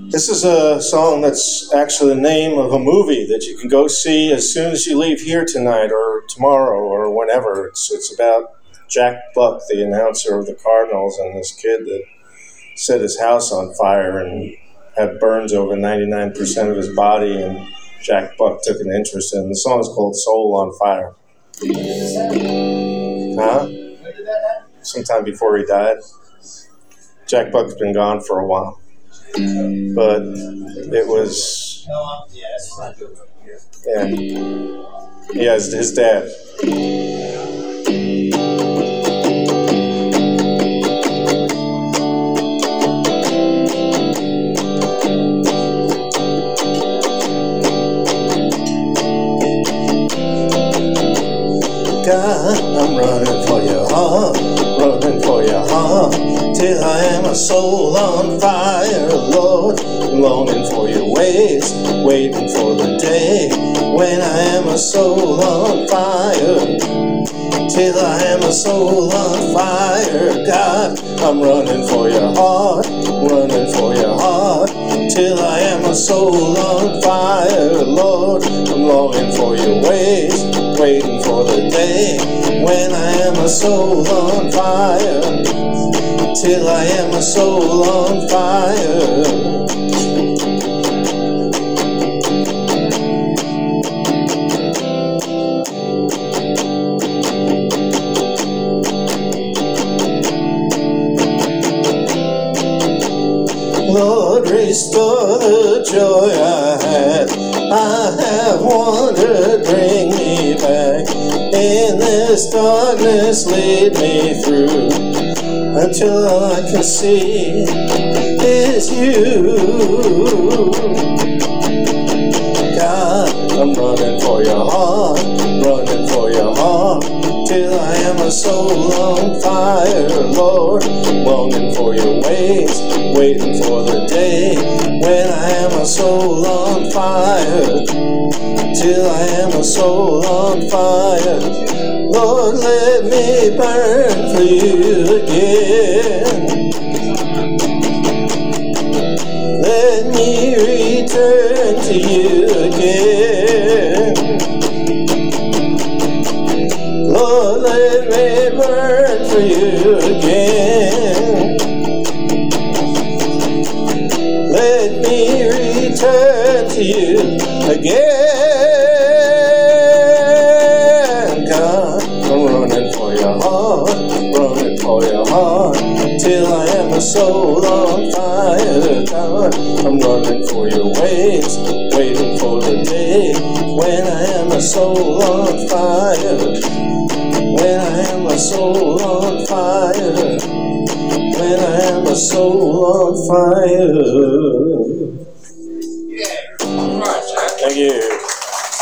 This is a song that's actually the name of a movie that you can go see as soon as you leave here tonight or tomorrow or whenever. It's about Jack Buck, the announcer of the Cardinals, and this kid that set his house on fire and had burns over 99% of his body, and Jack Buck took an interest in. The song is called Soul on Fire. Huh? When did that happen? Sometime before he died. Jack Buck's been gone for a while. But it was, Yeah, that's not good. yeah, his dad. God, I'm running for your heart, running for your heart, till I am a soul on fire, Lord. I'm longing for your ways, waiting for the day when I am a soul on fire, till I am a soul on fire. God, I'm running for your heart, running for your heart, till I am a soul on fire, Lord. I'm longing for your ways, waiting for the day when I am a soul on fire, till I am a soul on fire. Lord, restore the joy I had. I have wandered, bring me back. In this darkness, lead me through, until all I can see is you. God, I'm running for your heart, running for your heart, till I am a soul on fire, Lord. Longing for your ways, waiting for the day when I am a soul on fire, till I am a soul on fire. Lord, let me burn for you again. Let me return to you again. Lord, let me burn for you again. Let me return to you again. God, I'm running for your heart, running for your heart, till I am a soul on fire. God, I'm running for your ways, waiting for the day when I am a soul on fire, when I am a soul on fire, when I am a soul on fire. Yeah. All right, Jack. Thank you.